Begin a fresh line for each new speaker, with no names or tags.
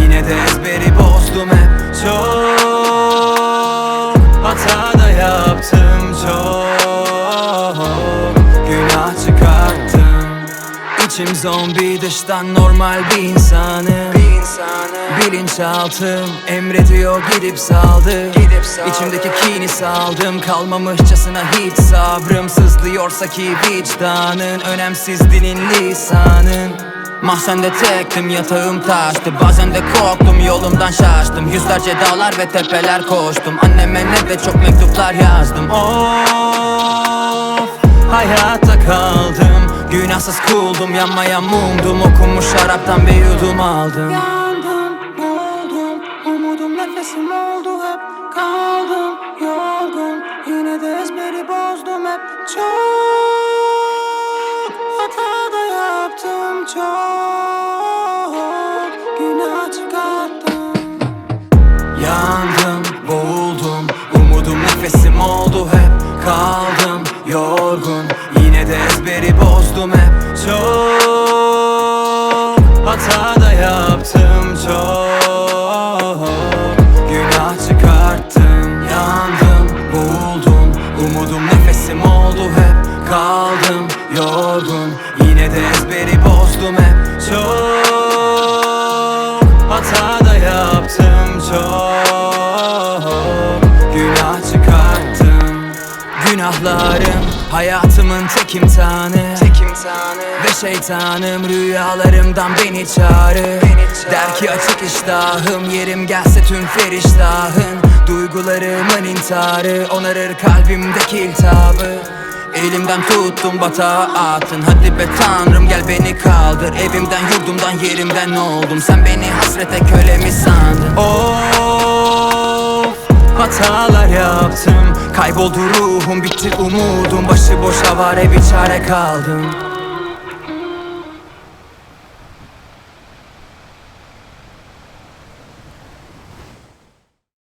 Yine de ezberi bozdum hep. Çok hata da yaptım, çok günah çıkarttım. İçim zombi, dıştan normal bir insanım. Bilinçaltım emrediyor, gidip saldı. İçimdeki kini saldım, kalmamışçasına hiç sabrım. Sızlıyorsa ki vicdanın, önemsiz dilin lisanın. Mahzende tektim, yatağım taştı. Bazen de korktum, yolumdan şaştım. Yüzlerce dağlar ve tepeler koştum. Anneme ne de çok mektuplar yazdım. Of, hayatta kaldım. Günahsız kuldum, yanmayan mumdum. Okunmuş şaraptan bir yudum aldım.
Yandım, buldum, umudum nefesim oldu hep. Kaldım yorgun, yine de ezberi bozdum hep. Çok hata da yaptım, çok günah çıkarttım.
Yandım, boğuldum, umudum nefesim oldu hep. Kaldım yorgun, yine de ezberi bozdum hep. Çok hata da yaptım, çok günah çıkarttım. Yandım, boğuldum, umudum nefesim oldu hep. Kaldım yorgun, yine de ezberi bozdum hep. Çok hata da yaptım, çok günah çıkarttım. Günahlarım hayatımın tek imtihanı. Ve şeytanım rüyalarımdan beni çağırır. Der ki açık iştahım, yerim gelse tüm feriştahın. Duygularımın intiharı onarır kalbimdeki iltihabı. Elimden tuttum, batağa attın. Hadi be Tanrım, gel beni kaldır. Evimden, yurdumdan, yerimden oldum. Sen beni hasrete köle mi sandın? Of, hatalar yaptım. Kayboldu ruhum, bitti umudum. Başıboş avare bir çare kaldım.